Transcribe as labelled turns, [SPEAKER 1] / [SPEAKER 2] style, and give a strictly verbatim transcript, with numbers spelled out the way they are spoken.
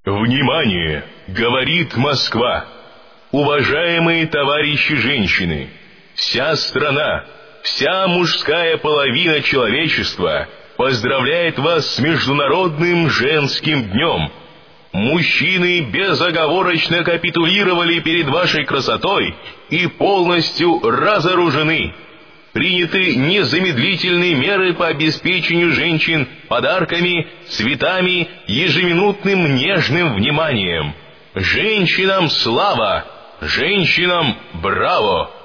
[SPEAKER 1] Внимание! Говорит Москва! Уважаемые товарищи женщины! Вся страна, вся мужская половина человечества поздравляет вас с Международным женским днем! Мужчины безоговорочно капитулировали перед вашей красотой и полностью разоружены. Приняты незамедлительные меры по обеспечению женщин подарками, цветами, ежеминутным нежным вниманием. Женщинам слава! Женщинам браво!